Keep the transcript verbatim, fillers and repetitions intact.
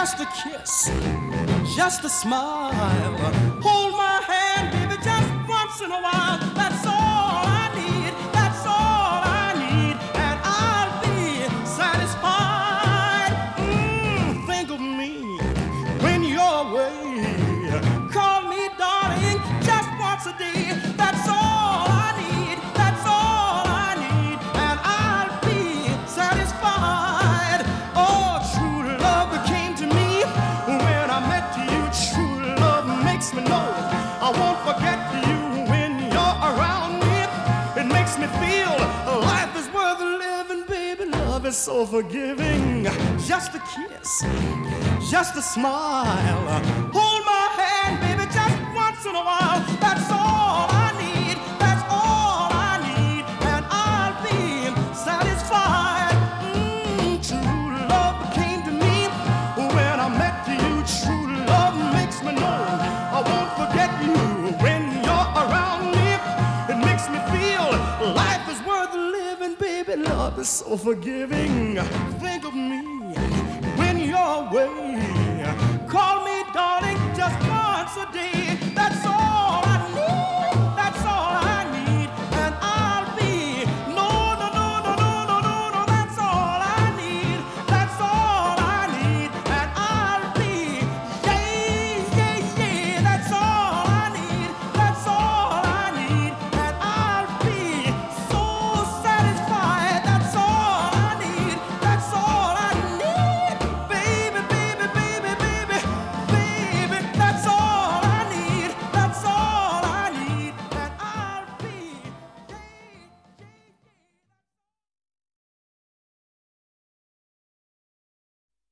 just a kiss, just a smile. Hold my hand, baby, just once in a while. That's all I need, that's all I need, and I'll be satisfied. Mm, think of me when you're away. Call me darling just once a day. That's all I need, that's all I need, and I'll be satisfied. Oh, true love came to me when I met you. True love makes me know I won't forget you when you're around me. It makes me feel life is worth living, baby. Love is so forgiving. Just a kiss, just a smile. Hold my hand, baby, just once in a while. That's all I need, that's all I need, and I'll be satisfied. Mm, true love came to me when I met you. True love makes me know I won't forget you when you're around me. It makes me feel life is worth living, baby. Love is so forgiving. Think of me when you're away. Call me darling just once a day.